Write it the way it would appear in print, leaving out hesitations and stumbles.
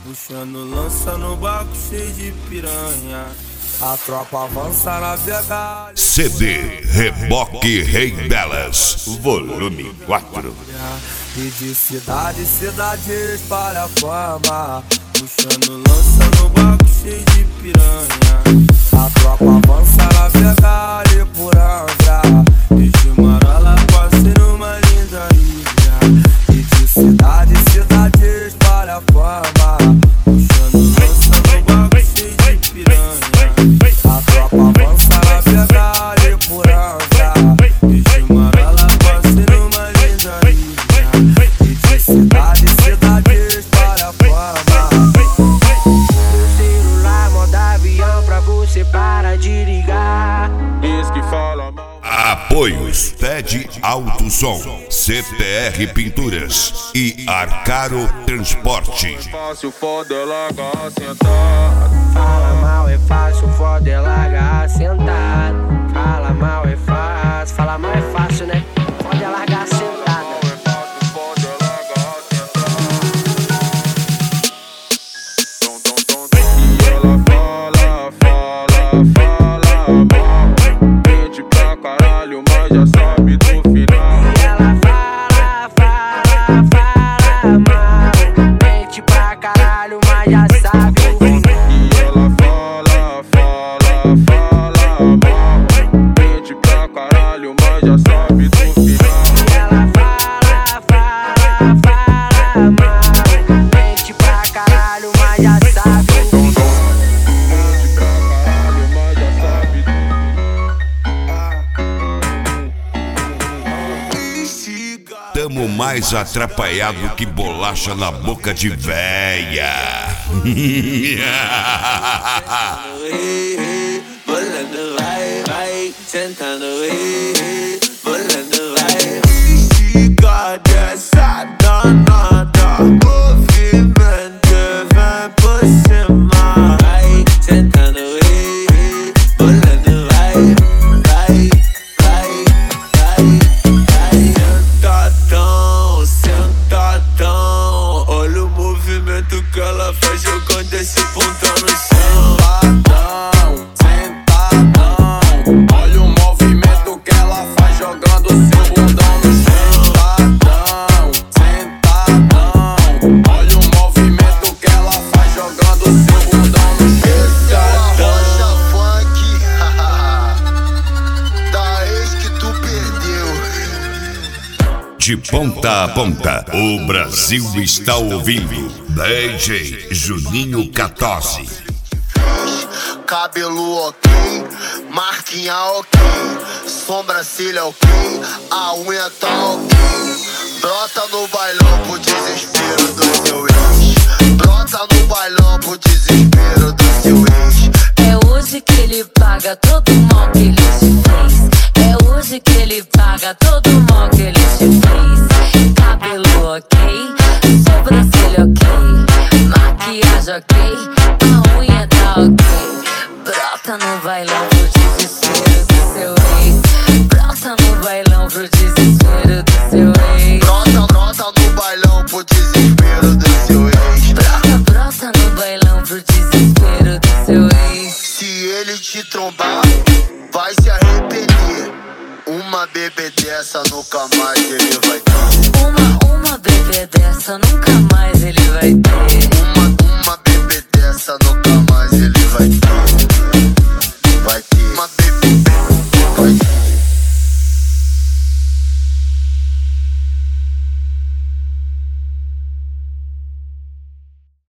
puxando lança no barco cheio de piranha. A tropa avança na pegada. CD Reboque Rei Delas, volume 4. E de cidade em cidade espalha a fama, puxando lança no barco cheio de piranha. A tropa avança na pegada e por Angra, e de Marola passei numa linda ilha. E de cidade em cidade espalha a fama, puxando lança no barco cheio de piranha. A tropa avança na pegada e por Angra, e de Marola passei numa linda ilha. E de cidade em cidade espalha a fama. No celular, modo avião pra você parar de ligar. Diz que fala mal. Apoios TED Alto Som, CTR Pinturas e Arcaro Transporte. Fácil, foda é largar sentado. Fala mal é fácil, foda é largar sentado. Fala mal é fácil, fala mal é fácil, né? Foda é largar sentada. Foda é largar sentado. E ela fala mal. Mente pra caralho, mas já sabe do final. E ela fala mal. Mente pra caralho, mas já sabe o final. E ela fala mal. Mente pra caralho, mas já sabe do final. E ela fala mal. Mente pra caralho, mas já sabe o final. Mente pra caralho, mas já sabe do Tamo mais atrapalhado que bolacha na boca de véia. Bolando vai, sentando bolando vai. Estica dessa danada, movimento vem por cima. Vai, sentando bolando vai. Sentadão, olha o movimento que ela faz jogando esse pontão no chão. Sentadão, olha o movimento que ela faz jogando seu bundão no chão. Sentadão, olha o movimento que ela faz jogando seu bundão no chão. Rocha funk, da ex que tu perdeu. De ponta a ponta, o Brasil está ouvindo. DJ Juninho 14. Cabelo ok, marquinha ok, sobrancelha ok, a unha tá ok. Brota no bailão pro desespero do seu ex. Brota no bailão pro desespero do seu ex. É hoje que ele paga todo o mal que ele te fez. É hoje que ele paga todo o mal que ele te fez. Cabelo ok, sobrancelha ok, maquiagem ok, a unha tá ok. Brota no bailão pro desespero do seu ex. Brota no bailão pro desespero do seu ex. Brota no bailão pro desespero do seu ex. Brota no bailão pro desespero do seu ex. Se ele te trombar, vai se arrepender. Uma bebê dessa nunca mais